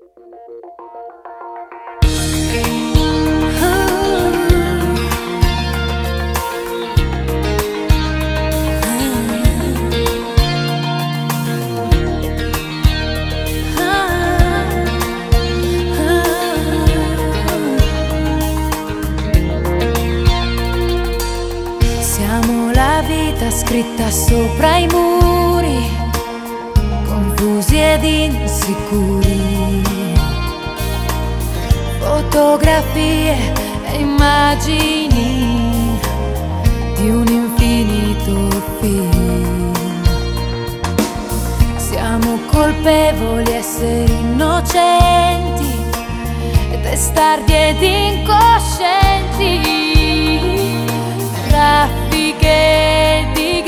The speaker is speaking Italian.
Siamo la vita scritta sopra i muri, confusi ed insicuri, fotografie e immagini di un infinito film. Siamo colpevoli, esseri innocenti, testardi ed incoscienti, raffiche di